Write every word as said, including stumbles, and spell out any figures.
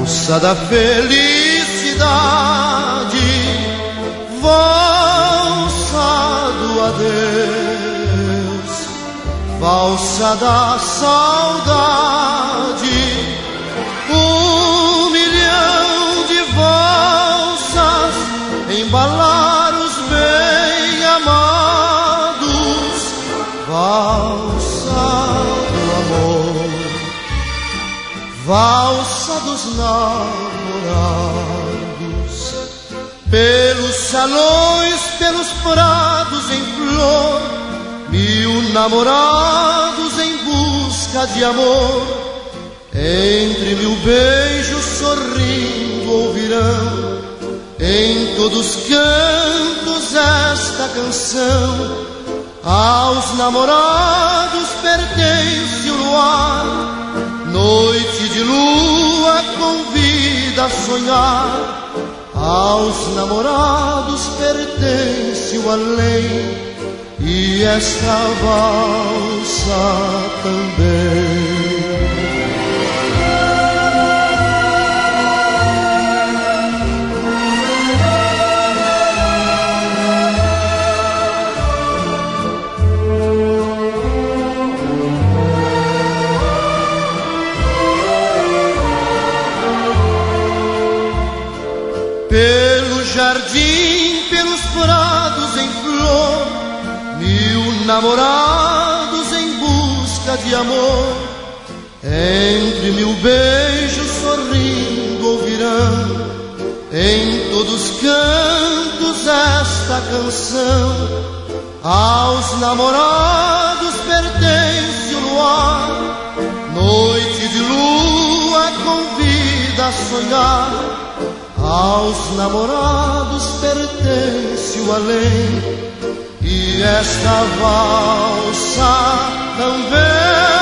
valsa da felicidade, valsa do adeus, valsa da saudade, um milhão de valsas embalar os bem-amados, valsa do amor, valsa dos namorados, pelos salões, pelos prados em flor, mil namorados em busca de amor, entre mil beijos sorrindo ouvirão em todos os cantos esta canção. Aos namorados pertence o luar, noite de lua convida a sonhar. Aos namorados pertence o além, e esta valsa também. Pelo jardim, pelos prados em flor, mil namorados em busca de amor, entre mil beijos sorrindo ouvirão em todos os cantos esta canção. Aos namorados pertence o luar, noite de lua convida a sonhar. Aos namorados pertence o além, e esta valsa também.